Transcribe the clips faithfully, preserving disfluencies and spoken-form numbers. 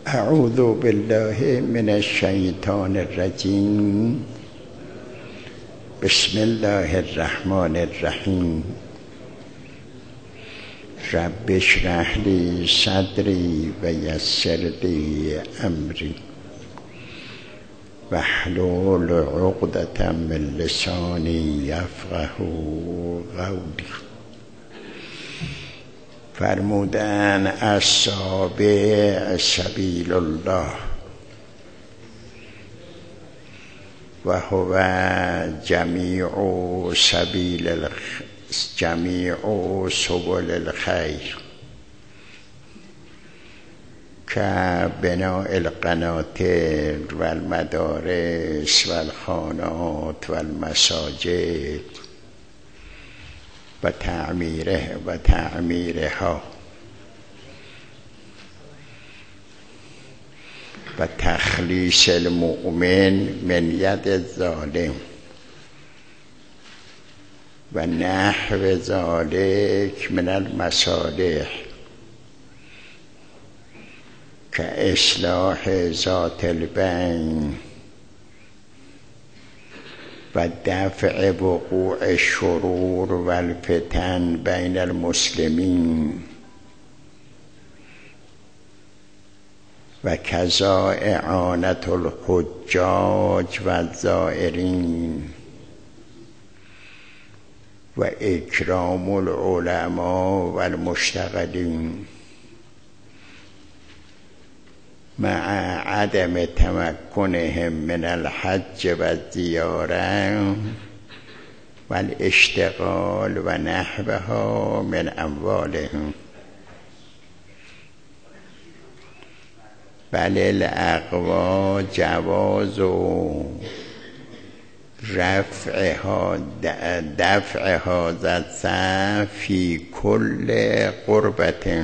اعوذ بالله من الشیطان الرجیم. بسم الله الرحمن الرحیم. رب اشرح لی صدری و یسر لی امری واحلل عقدة من لسانی یفقهوا قولی. فرمودن السابع سبیل الله و هو جمیع سبیل الخ... جمیع سبل الخیر كبناء القناطر والمدارس والخانات والمساجد و تعمیره و تعمیرها و تخلیص المؤمن من ید الظالم و نحو ذلك من المصالح كاصلاح ذات البین و دفع وقوع الشرور و الفتن بین المسلمین و کذا اعانة الحجاج و الزائرین و اکرام العلماء و المشتغلین مع عدم تمکنهم من الحج و الزیاره و الاشتغال و نحوها من اموالهم. بل الاقوی جواز رفعها دفع هذا الصنف فی کل قربة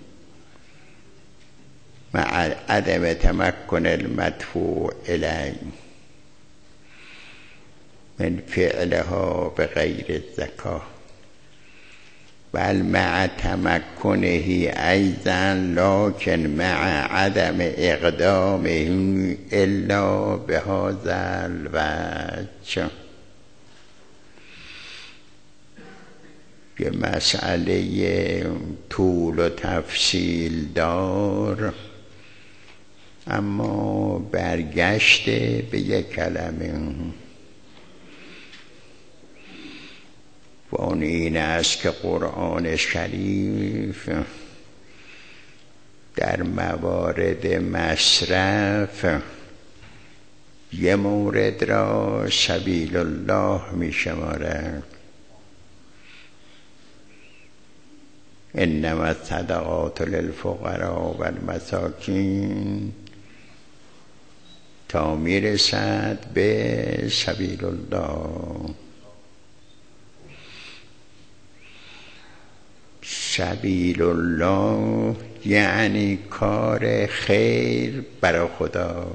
مع عدم تمکن المدفوع الیه من فعلها بغیر الزکاة، بل مع تمکنه ایضا لكن مع عدم اقدامه الا بهذا الوجه. یه مسئله طول و تفصیل دار، اما برگشته به یک کلمه و اون این است که قرآن شریف در موارد مصرف یه مورد را سبیل الله می شمارد. انما الصدقات للفقراء و المساکین تا میرسد به سبیل الله. سبیل الله یعنی کار خیر برای خدا.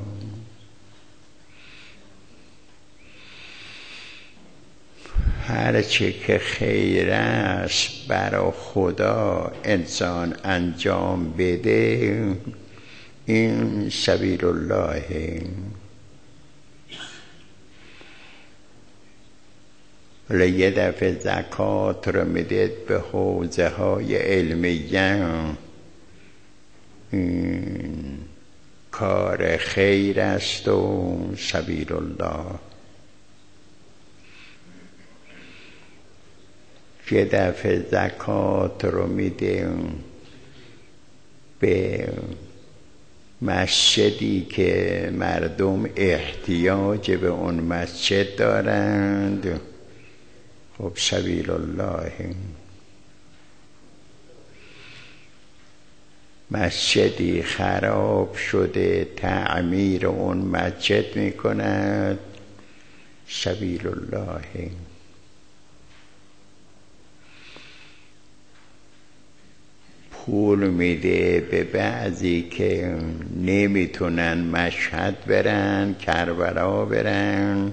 هرچه که خیر است برای خدا انسان انجام بده، این سبیل الله. حالا یه دفعه زکات رو میدید به حوزه های علمیه، این کار خیر است و سبیل الله. یه دفعه زکات رو میدیم به مسجدی که مردم احتیاج به اون مسجد دارند، خب سبیل الله. مسجدی خراب شده تعمیر اون مسجد میکند، سبیل الله. پول میده به بعضی که نمیتونن مشهد برن، کربلا برن،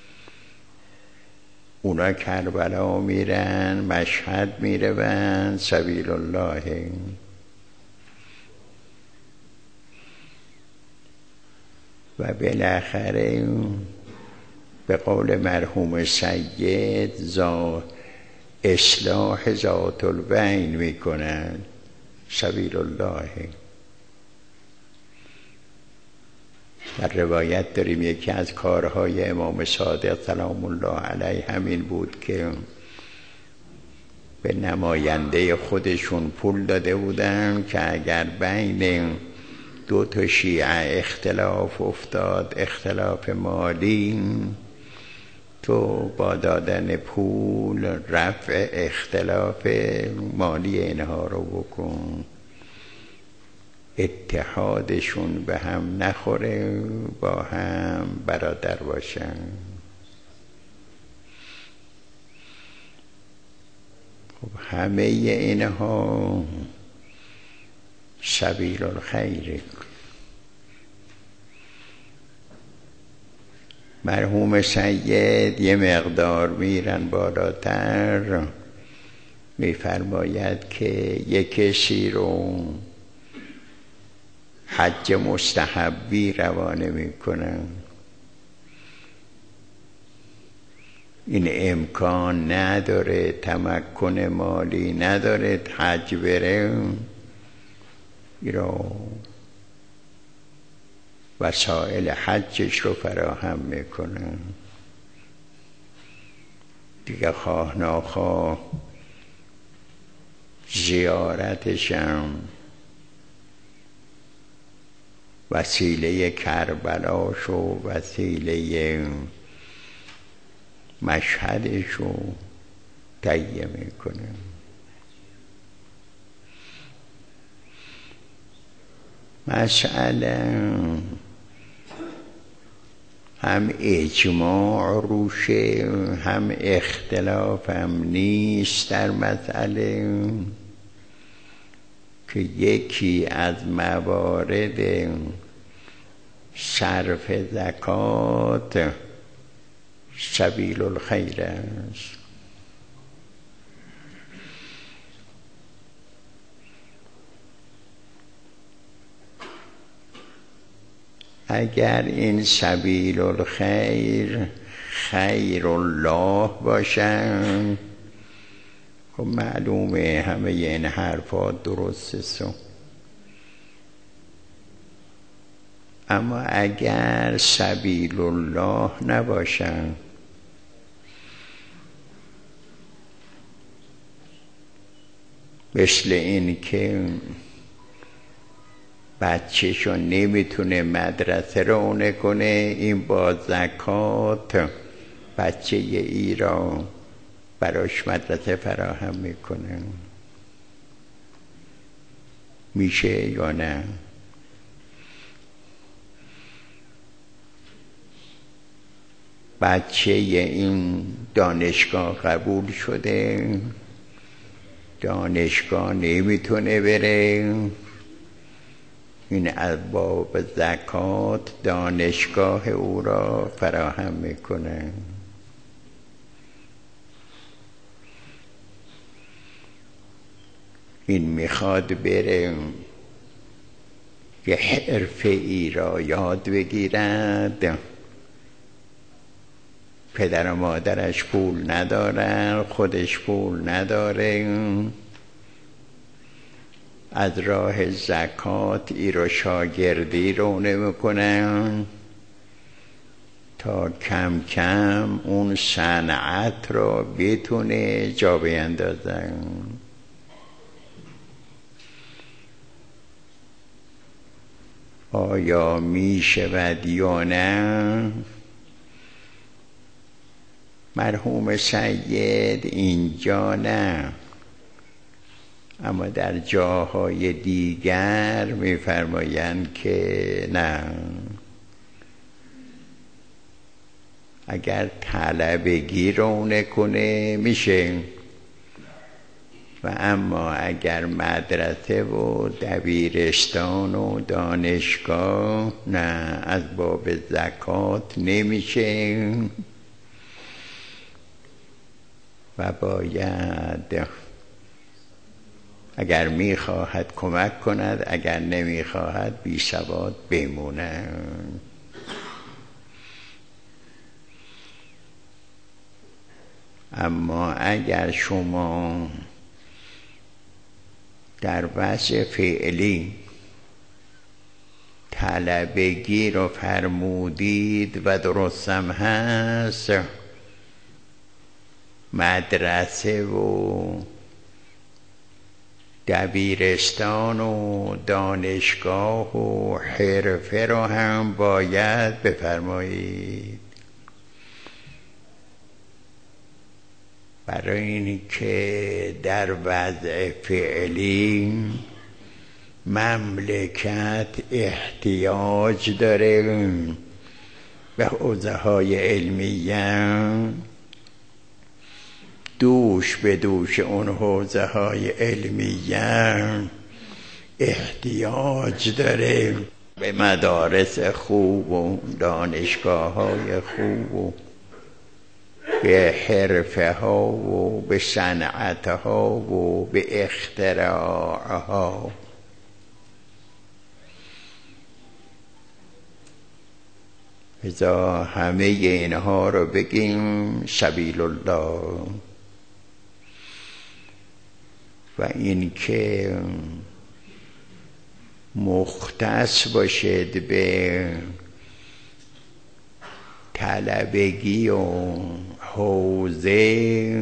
اونا کربلا میرن، مشهد میرون، سبیل الله. و بالاخره به قول مرحوم سید زا اصلاح ذات البین میکنن. سبیل الله. در روایت داریم یکی از کارهای امام صادق سلام الله علیه همین بود که به نماینده خودشون پول داده بودن که اگر بین دو تا شیعه اختلاف افتاد، اختلاف مالی، تو با دادن پول رفع اختلاف مالی اینها رو بکن، اتحادشون به هم نخوره، با هم برادر باشن. خب همه اینها سبیل الخیر. مرحوم سید یه مقدار میرن بالاتر، میفرماید که یک کسی رو حج مستحبی روانه میکنن، این امکان نداره، تمکن مالی نداره حج بره، ایرا وسائل حجش رو فراهم میکنن دیگه، خواه ناخواه زیارتشم وسیله کربلاش و وسیله مشهدش رو تهیه میکنه. مسئله هم اجماع روشه، هم اختلاف هم نیست در مسئله که یکی از موارد صرف زکات سبیل الخیر است. اگر این سبیل الخیر خیر الله باشن، خب معلومه همه این حرفات درست است. اما اگر سبیل الله نباشن، مثل این که بچه‌شو نمیتونه مدرسه رو نکنه، این با زکات بچه ای را براش مدرسه فراهم میکنه. میشه یا نه؟ بچه این دانشگاه قبول شده، دانشگاه نمیتونه بره، این ارباب زکات دانشگاه او را فراهم میکنه. این میخواد بره یه حرفه ای را یاد بگیرد، پدر و مادرش پول ندارن، خودش پول نداره، از راه زکات ای رو شاگردی رو نمیکنن تا کم کم اون صنعت رو بتونه جا بیندازن. آیا می شود یا نه؟ مرحوم سید اینجا نه، اما در جاهای دیگر می‌فرمایند که نه، اگر طلبگی رو نکنه میشه، و اما اگر مدرسه و دبیرستان و دانشگاه نه، از باب زکات نمیشه و باید اگر میخواهد کمک کند، اگر نمیخواهد بی سواد بمونه. اما اگر شما در وضع فعلی طلبگی رو فرمودید و درستم هست، مدرسه و دبیرستان و دانشگاه و حرفه رو هم باید بفرمایید، برای اینکه در وضع فعلی مملکت احتیاج داره به حوزه های علمیه، دوش به دوش اون حوزه های علمیه احتیاج داره به مدارس خوب و دانشگاه های خوب و به حرفه ها و به صنعت ها و به اختراع ها. لذا همه اینها رو بگیم سبیل الله، و این که مختص باشد به طلبگی و حوزه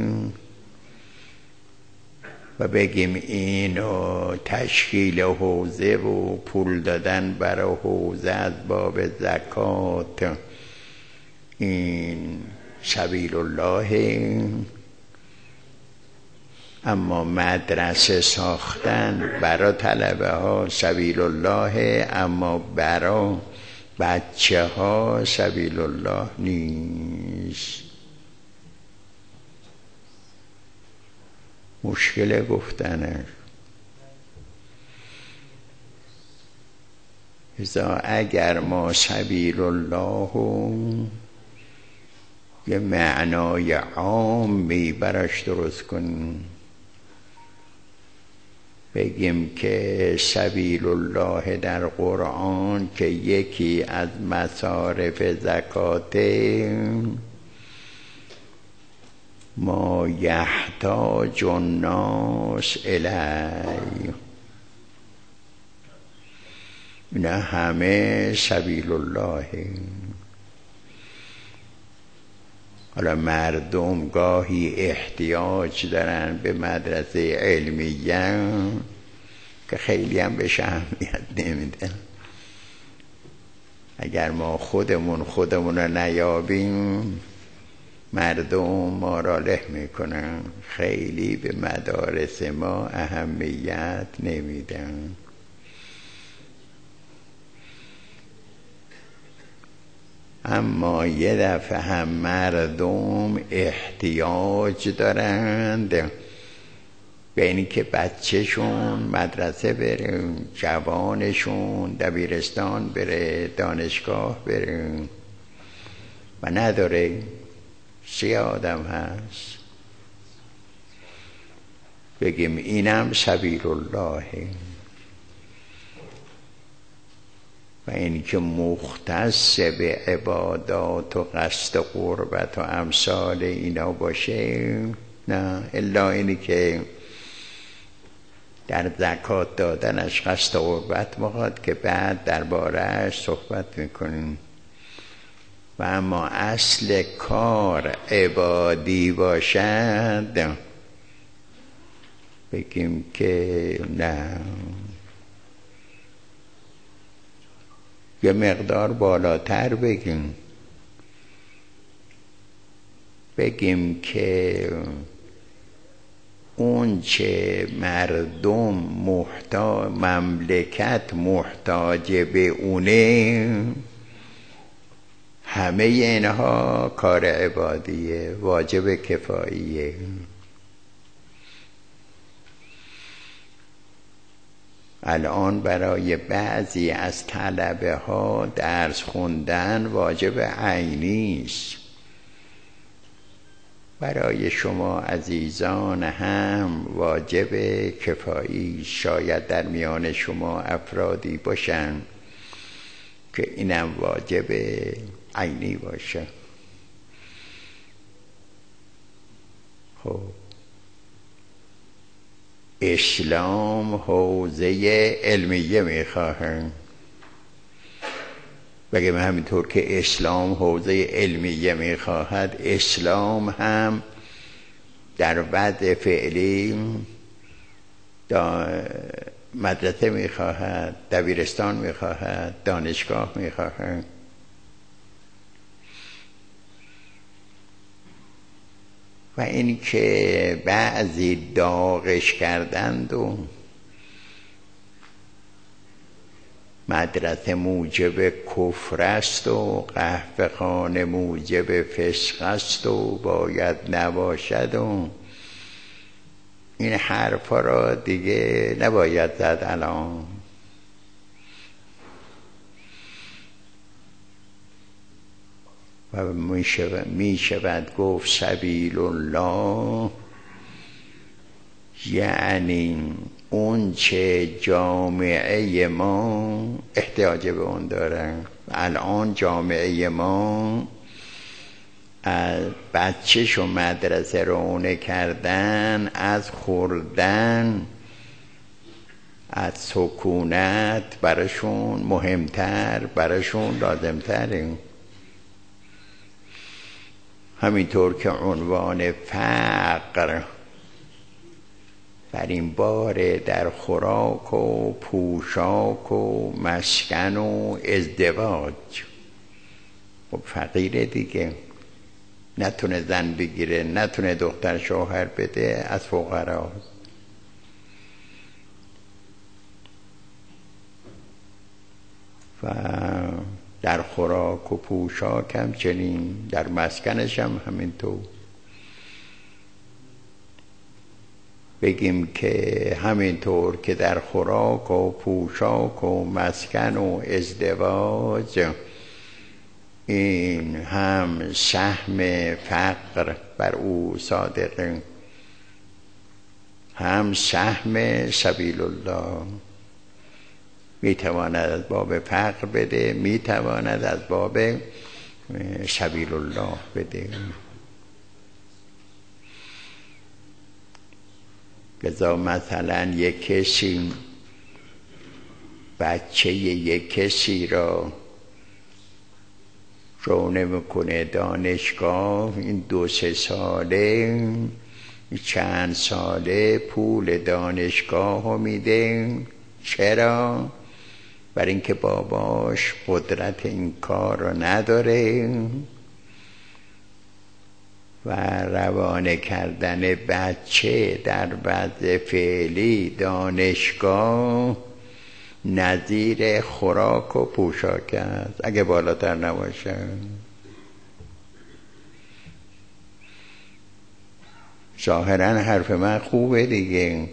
و بگیم اینو تشکیل حوزه و پول دادن برای حوزه از باب زکات، این سبیل الله. اما مدرسه ساختن برای طلبه ها سبیل الله، اما برای بچه ها سبیل الله نیست. مشکل گفتنش. ازا اگر ما سبیل الله یه معنای عامی براش درست کنیم، بگیم که سبیل الله در قرآن که یکی از مصارف زکات ما یحتاج الناس الیه، نه همه سبیل الله. حالا مردم گاهی احتیاج دارن به مدرسه علمیه که خیلی هم بهش اهمیت نمیدن. اگر ما خودمون خودمون رو نیابیم مردم ما را له میکنن، خیلی به مدارس ما اهمیت نمیدن. اما یه دفعه هم مردم احتیاج دارند به اینی که بچهشون مدرسه بره، جوانشون دبیرستان بره، دانشگاه بره و نداره. سی آدم هست، بگیم اینم سبیل الله. و این که مختص به عبادات و قصد قربت و امثال اینا باشه نه، الا اینی که در زکات دادنش قصد قربت میخواد که بعد درباره‌اش صحبت میکنیم. و اما اصل کار عبادی باشد بگیم که نه، یه مقدار بالاتر بگیم، بگیم که اون چه مردم محتاج، مملکت محتاج به اونه، همه اینها کار عبادیه، واجب کفاییه. الان برای بعضی از طلبه ها درس خوندن واجب عینی است، برای شما عزیزان هم واجب کفایی. شاید در میان شما افرادی باشن که اینم واجب عینی باشه. خب اسلام حوزه علمیه میخواهند، بگه همینطور که اسلام حوزه علمیه میخواهد، اسلام هم در وضع فعلی مدرسه میخواهد، دبیرستان میخواهد، دانشگاه میخواهد. و این که بعضی داغش کردند و مدرسه موجب کفر است و قهوه خانه موجب فسق است و باید نباشد و این حرفا را دیگه نباید زد الان. و می شود گفت سبیل الله یعنی اون چه جامعه ما احتیاج به اون دارن. الان جامعه ما از بچه‌ش و مدرسه رونه کردن، از خوردن، از سکونت براشون مهمتر، براشون لازمتره. همینطور که عنوان فقر بر این باره در خوراک و پوشاک و مسکن و ازدواج. خب فقیره دیگه، نتونه زن بگیره، نتونه دختر شوهر بده، از فقراست. و در خوراک و پوشاک هم چنین، در مسکنش هم همینطور. بگیم که همینطور که در خوراک و پوشاک و مسکن و ازدواج این هم سهم فقر بر او صادقه، هم سهم سبیل الله. میتواند از باب فقر بده، میتواند از باب سبیل الله بده. لذا مثلا یک کسی بچه یک کسی را رونه میکنه دانشگاه، این دو سه ساله چند ساله پول دانشگاه رو میده. چرا؟ برای اینکه باباش قدرت این کار رو نداره و روانه کردن بچه در وضع فعلی دانشگاه نظیر خوراک و پوشاک است، اگه بالاتر نباشه. ظاهرا حرف من خوبه دیگه،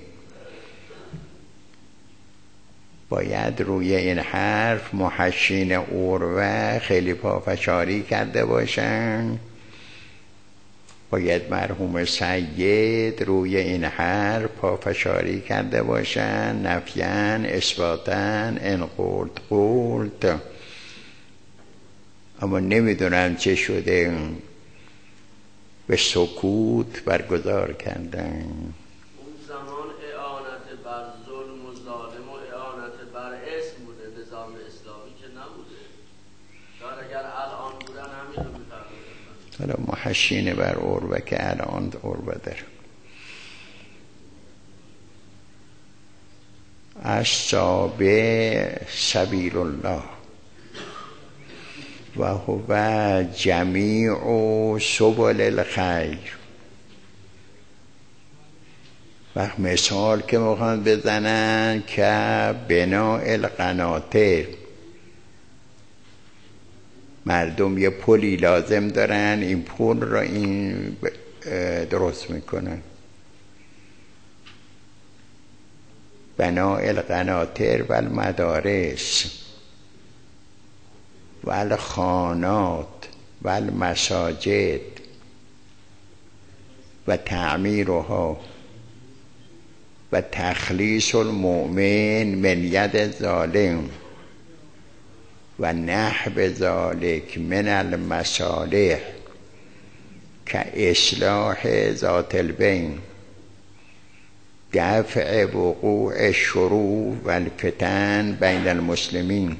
باید روی این حرف محشین عروه خیلی پافشاری کرده باشن، باید مرحوم سید روی این حرف پافشاری کرده باشن، نفیان اثباتن ان قلت قلت. اما نمیدونم چه شده، به سکوت برگزار کردن. اون زمان اعانت بر ظلم و ظالم و اعانت بر اسم بوده، نظام اسلامی که نبوده. شاید اگر الان بودن همین رو می‌فرمودن. حالا محشین بر عروه که الان عروه داره. السابع سبیل الله و هو جمیع سبل الخیر. و مثال که میخوان بزنن که بناء القناطر، مردم یه پلی لازم دارن، این پل را این درست میکنن. بناء القناطر و المدارس و الخانات و المساجد و تعمیرها و تخلیص المؤمن من ید ظالم و نحو ذالک من المصالح که اصلاح ذات البین، دفع وقوع الشرور و الفتن بین المسلمین،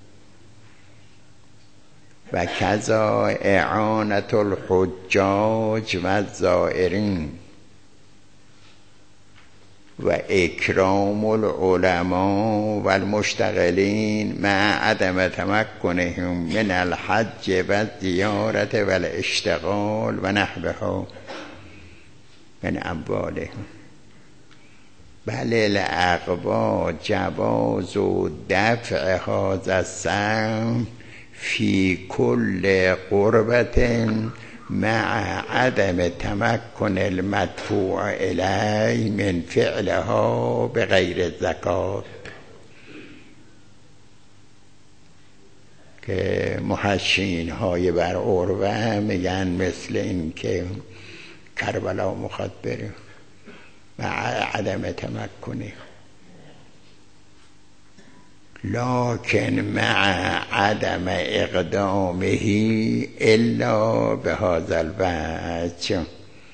و کذا اعانة الحجاج و الزائرین، و اکرام العلماء و المشتغلین مع عدم تمکنهم من الحج و الزیارت و الاشتغال و نحوها من اموالهم. بل الاقوی جواز و دفع هذا السهم فی کل قربة مع عدم تمکن المدفوع الیه من فعلها بغیر زکات. که محشین های بر عروه میگن مثل این که کربلا مخاط بره مع عدم تمکنه، لكن مع عدم اقدامه الا بهذا الوجه.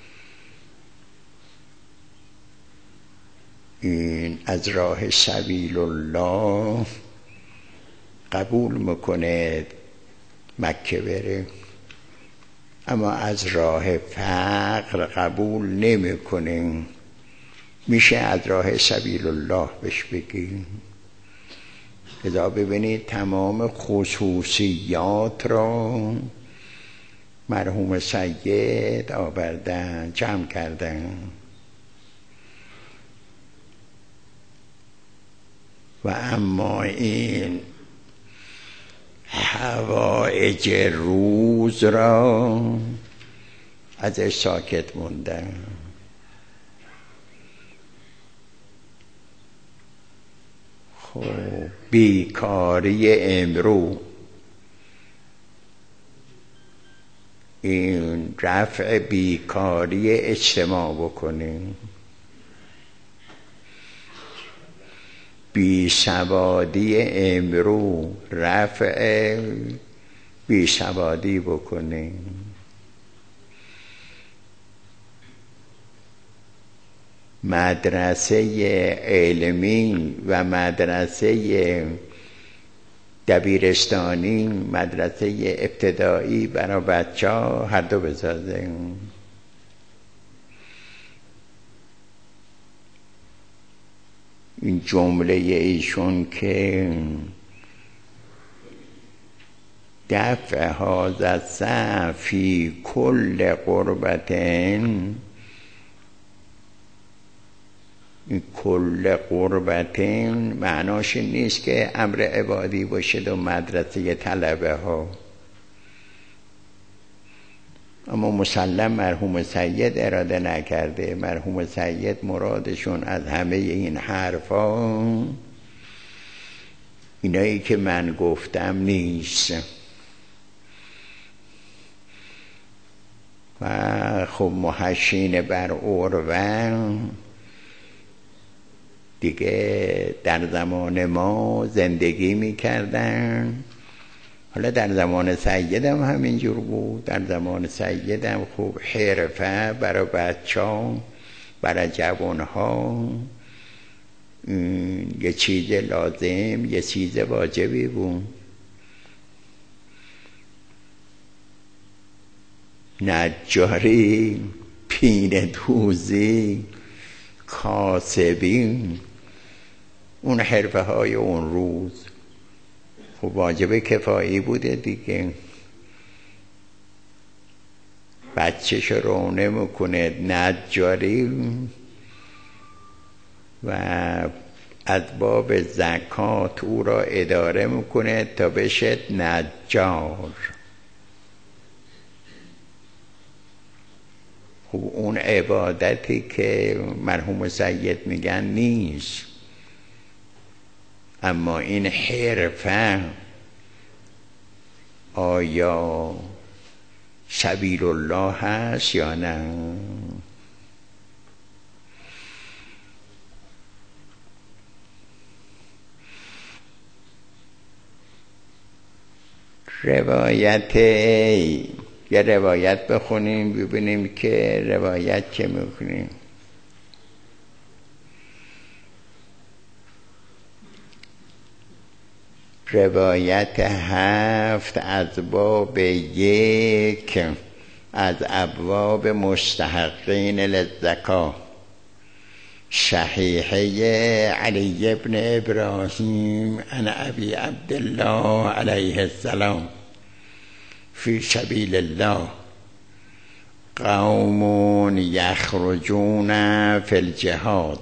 این از راه سبیل الله قبول میکنه مکه بره، اما از راه فقر قبول نمیکنه. میشه از راه سبیل الله بهش بگیم. لذا ببینید تمام خصوصیات را مرحوم سید آوردن، جمع کردن. و اما این حوائج روز را ازش ساکت موندن. خب بیکاری امرو، این رفع بیکاری اجتماع بکنیم، بی سوادی امرو رفع بی سوادی بکنیم، مدرسه علمی و مدرسه دبیرستانی، مدرسه ابتدایی برای بچه ها هر دو بسازیم. این جمله ایشون که دفع هذا السهم فی کل قربتین، این کل قربتین معناش نیست که امر عبادی باشد و مدرسه طلبه ها. اما مسلم مرحوم سید اراده نکرده. مرحوم سید مرادشون از همه این حرفا اینایی که من گفتم نیست. و خب محشین بر عروه دیگه در زمان ما زندگی میکردن. حالا در زمان سیدم همینجور بود. در زمان سیدم خوب حرفه برای بچه ها، برای جوان ها یه چیز لازم، یه چیز واجبی بود. نجاری، پینه دوزی، کاسبی، اون حرفه های اون روز خب واجب کفایی بوده دیگه. بچه‌ش رو نمیکنه نجاری و از باب زکات او را اداره میکنه تا بشه نجار. خب اون عبادتی که مرحوم سید میگن نیست. اما این حرفه آیا سبیل الله هست یا نه؟ روایت یه روایت بخونیم ببینیم که روایت چه میکنیم. روایت هفت از باب یک از ابواب مستحقین للزکاة، صحیحه علی ابن ابراهیم عن ابی عبدالله علیه السلام فی سبیل الله قوم یخرجون فی الجهاد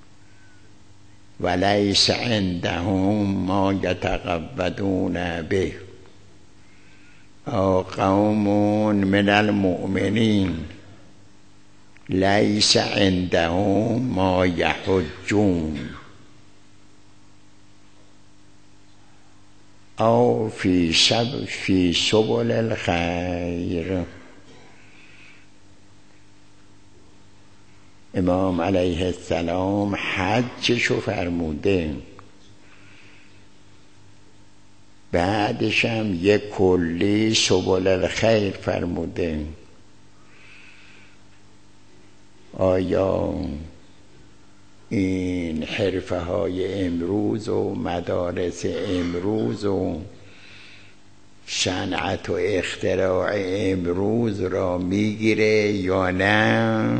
ولیس عندهم ما یتقودون به، او قوم من المؤمنین لیس عندهم ما یحجون، او فی سب فی سبل الخیر. امام علیه السلام حجشو فرموده، بعدش هم یک کلی سبل الخیر فرموده. آیا این حرفه های امروز و مدارس امروز و صنعت و اختراع امروز را میگیره یا نه؟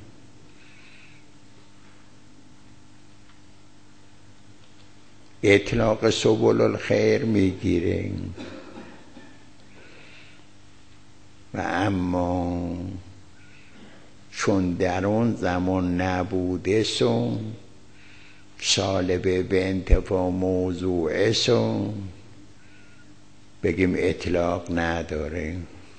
اطلاق سبل الخیر میگیره و اما چون در اون زمان نبوده سو سالب به انتفاع موضوع سو بگیم اطلاق نداره.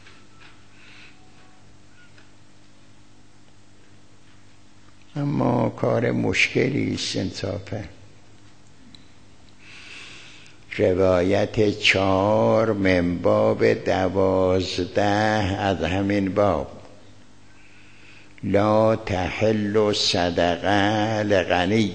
اما کار مشکلی است انصافا. روایت چهار من باب دوازده از همین باب، لا تحل صدقه لغنی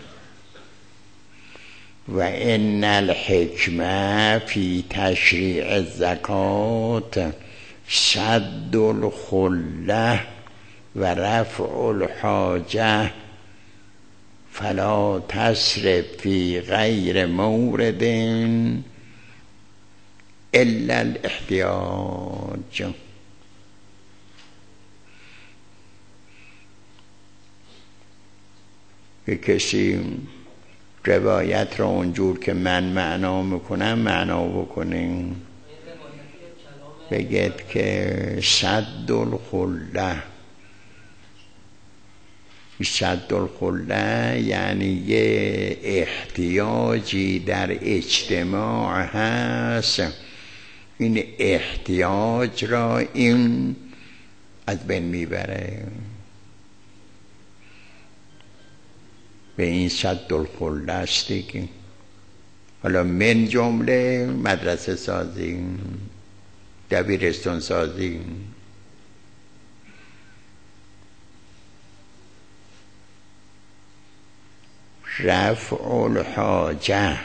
و ان الحکمه فی تشریع الزکات سد الخله و رفع الحاجه فلا تصرف فی غیر مورد الا الاحتیاج. که کسی روایت را اونجور که من معنا میکنم معنا بکنیم، بگید که صد الخله، صد الخله یعنی یه احتیاجی در اجتماع هست، این احتیاج را این از بین میبره. به این صد الخله است دیگه. حالا من جمله مدرسه سازی، دبیرستان سازی، رفع الحاجه،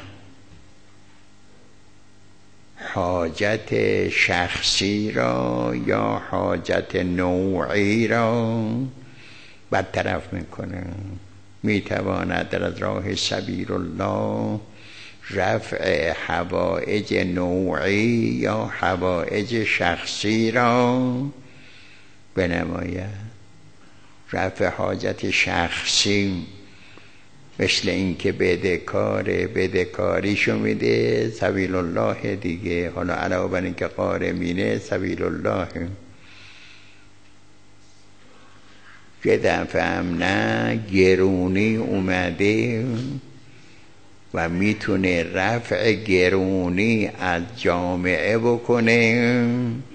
حاجت شخصی را یا حاجت نوعی را برطرف میکنه. میتواند در راه سبیل الله رفع حوائج نوعی یا حوائج شخصی را بنماید. رفع حاجت شخصی مثل این که بدهکار بدهکاریشو میده سبیل الله دیگه، حالا علاوه بر این که غارمینه سبیل الله. یه دفعه هم نه گرونی اومده و میتونه رفع گرونی از جامعه بکنه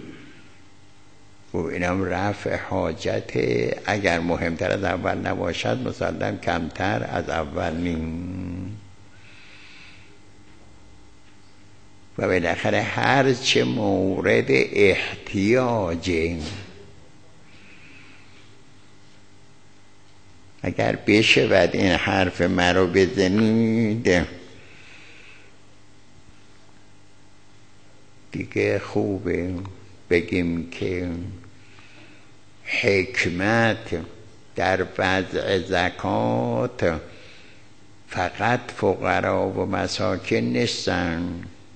و اینم رفع حاجت، اگر مهمتر از اول نباشد مسلم کمتر از اول نیم. و بالاخره هر چه مورد احتیاجه، اگر بشود این حرف مرا بزنید دیگه خوبه. بگیم که حکمت در وضع زکات فقط فقرا و مساکن نیستن،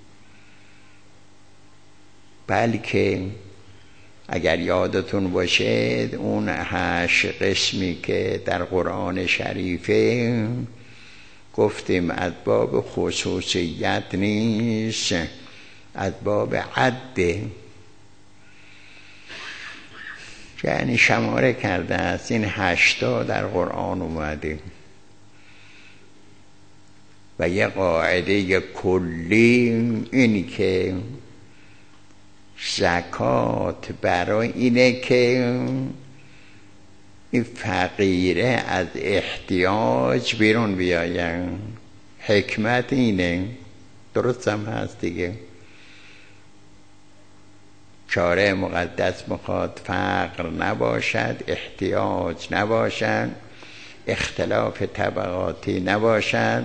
بلکه اگر یادتون باشه اون هشت قسمی که در قرآن شریفه گفتیم از باب خصوصیت نیست، از باب عده، یعنی شماره کرده است. این هشتا در قرآن اومده و یه قاعده کلی این که زکات برای اینه که این فقیره از احتیاج بیرون بیاین. حکمت اینه، درست هم هست دیگه. شارع مقدس میخواد فقر نباشد، احتیاج نباشد، اختلاف طبقاتی نباشد.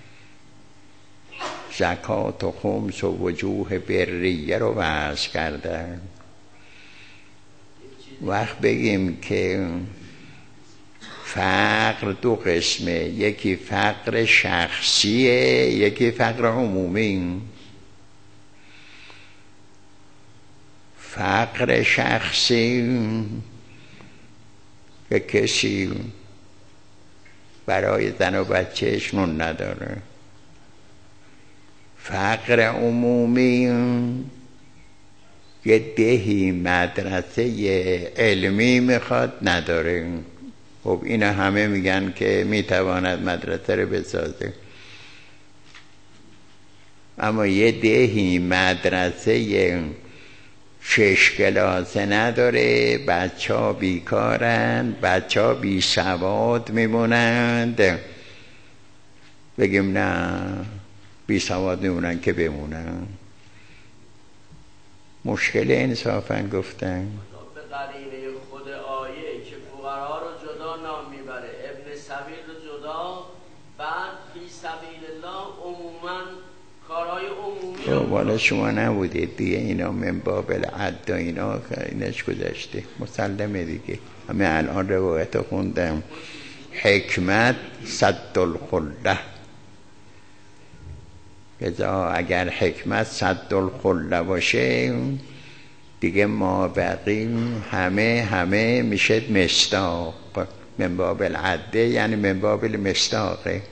زکات و خمس و وجوه بریه رو وضع کردن. وقت بگیم که فقر دو قسمه، یکی فقر شخصیه، یکی فقر عمومی. فقر شخصی که کسی برای زن و بچهش نون نداره. فقر عمومی یه دهی مدرسه علمی میخواد نداره. خب اینا همه میگن که میتواند مدرسه رو بسازه، اما یه دهی مدرسه شش کلاسه نداره، بچه ها بیکارن، بچه ها بی سواد میمونند. بگیم نه بی سواد میمونن که بمونن. مشکل انصافا گفتن به قرینه خود آیه که فقرا رو جدا نام میبره، ابن سبیل رو جدا، بعد فی سبیل الله عموما کارهای عمومی رو. والا شما نبودید دیگه، اینا من باب العد و اینا اینش گذشته، مسلمه دیگه. همه الان روایت خوندم. حکمت صد الخله، اگر حکمت صد الخله باشه دیگه ما بقی همه همه میشه مصداق. من باب العده یعنی من باب المصداقه.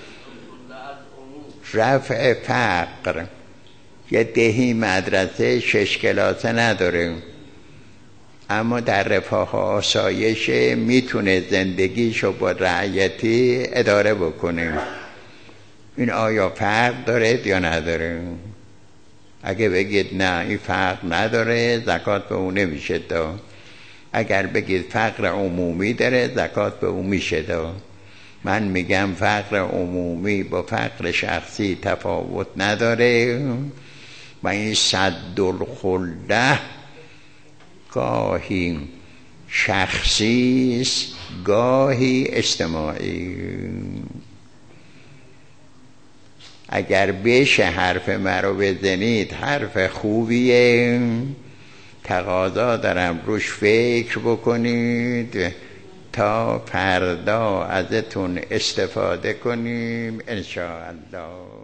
رفع فقر، یه دهی مدرسه شش کلاسه نداره اما در رفاه آسایش میتونه زندگیشو با رعیتی اداره بکنه. این آیا فرق داره یا نداره؟ اگه بگید نه این فرق نداره، زکات به اون نمیشه داد. اگر بگید فقر عمومی داره، زکات به اون میشه داد. من میگم فقر عمومی با فقر شخصی تفاوت نداره و این صد الخله گاهی شخصی است گاهی اجتماعی. اگر بشه حرف مرا بزنید حرف خوبیه، تقاضا دارم روش فکر بکنید تا فردا ازتون استفاده کنیم انشاءالله.